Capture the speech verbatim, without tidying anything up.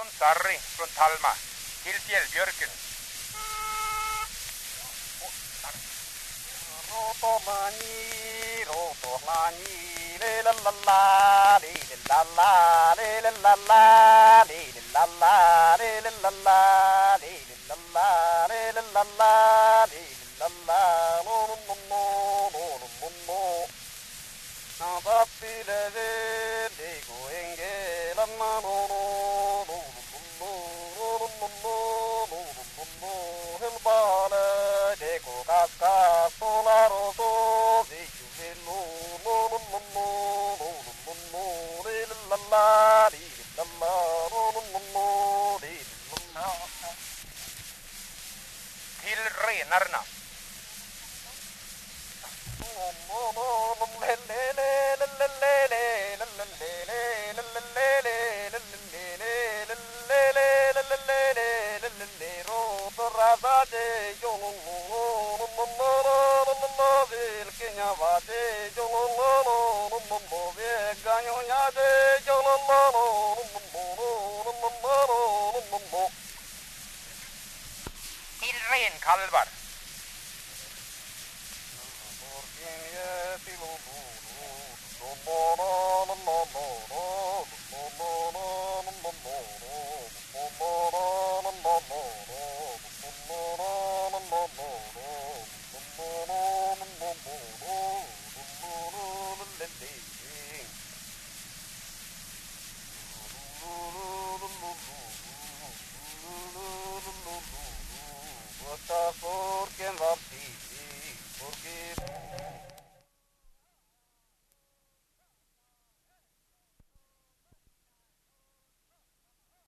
från Sarri, från Talma, till fjällbjörken. Rotomani, rotomani, le la la la, le la la, le la la, le la la, le la la, le la la, le la la, le la la, no no no no no no. Na papi le ve, le goenge la na no no no no no no no no no. El bala de coca sola roto, de juvelo no no no no no no no. Le la la, le la la, no no no no, le la la. Till renarna. Till renkalvar.